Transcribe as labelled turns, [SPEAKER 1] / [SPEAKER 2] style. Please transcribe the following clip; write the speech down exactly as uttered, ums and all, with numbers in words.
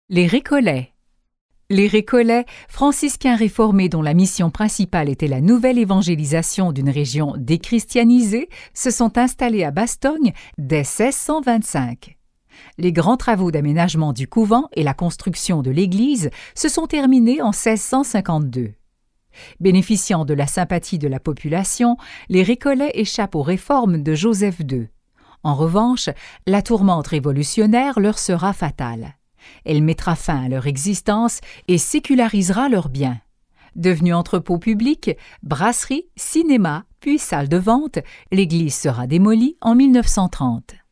[SPEAKER 1] Les Récollets. Les Récollets, franciscains réformés dont la mission principale était la nouvelle évangélisation d'une région déchristianisée, se sont installés à Bastogne dès seize cent vingt-cinq. Les grands travaux d'aménagement du couvent et la construction de l'église se sont terminés en seize cent cinquante-deux. Bénéficiant de la sympathie de la population, les Récollets échappent aux réformes de Joseph deux. En revanche, la tourmente révolutionnaire leur sera fatale. Elle mettra fin à leur existence et sécularisera leurs biens. Devenue entrepôt public, brasserie, cinéma, puis salle de vente, l'église sera démolie en mille neuf cent trente.